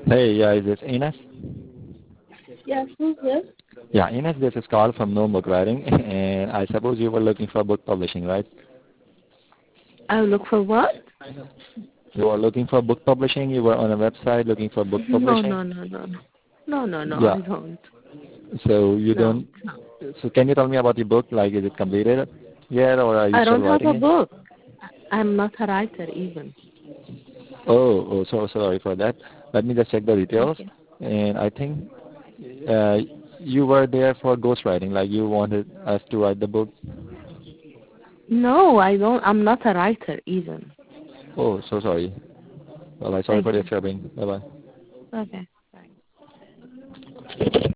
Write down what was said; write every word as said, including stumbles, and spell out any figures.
Hey, yeah, is this Ines? Yes, who's this? Yeah, Ines, this is Carl from No Book Writing, and I suppose you were looking for book publishing, right? I look for what? You were looking for book publishing. You were on a website looking for book No, publishing. no, no, no, no. No, no, no, Yeah. I don't. So you No. don't. So can you tell me about your book? Like, is it completed yet, or are you I still don't have writing a it? book. I'm not a writer even. Oh, oh, so sorry for that. Let me just check the details. Okay. And I think uh, you were there for ghostwriting. Like, you wanted us to write the book. No, I don't. I'm not a writer even. Oh, so sorry. Well, I sorry Thank for you. disturbing. Bye bye. Okay. Bye.